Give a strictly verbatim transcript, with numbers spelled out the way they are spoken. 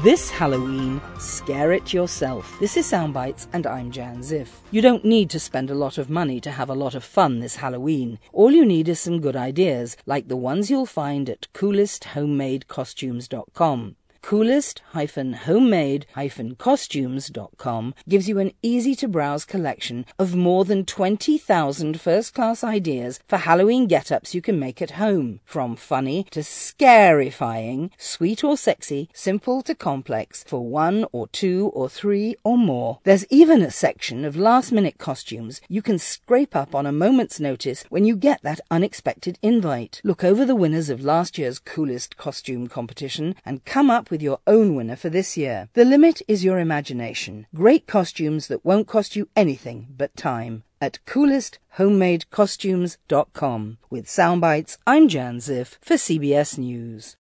This Halloween, scare it yourself. This is Soundbites and I'm Jan Ziff. You don't need to spend a lot of money to have a lot of fun this Halloween. All you need is some good ideas, like the ones you'll find at coolest homemade costumes dot com. coolest homemade costumes dot com gives you an easy-to-browse collection of more than twenty thousand first-class ideas for Halloween get-ups you can make at home. From funny to scarifying, sweet or sexy, simple to complex, for one or two or three or more. There's even a section of last-minute costumes you can scrape up on a moment's notice when you get that unexpected invite. Look over the winners of last year's Coolest Costume competition and come up with with your own winner for this year. The limit is your imagination. Great costumes that won't cost you anything but time. At coolest homemade costumes dot com. With Soundbites, I'm Jan Ziff for C B S News.